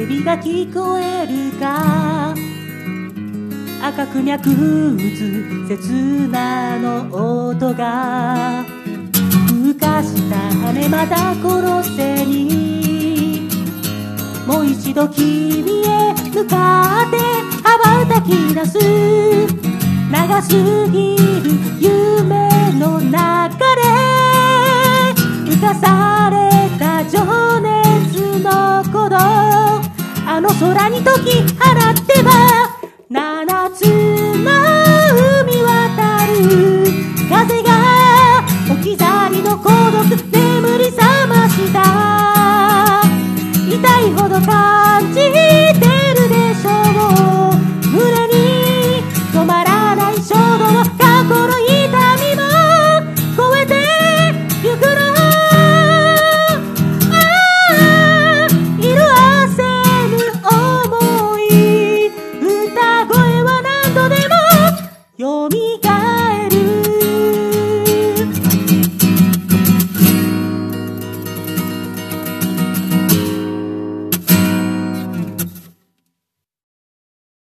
叫びが聞こえるか、赤く脈打つ刹那の音が、ふかした羽また殺せに、もう一度君へ向かって羽ばたき出す。長すぎる夢の中で浮かされた情熱の鼓動、あの空に解き放っては七つの海渡る。風が置き去りの孤独眠り覚ました。痛いほど感じてるでしょう。胸に止まらない衝動、過去の痛みも超えてゆくの。色あせぬ想い、歌声は何度でもよみ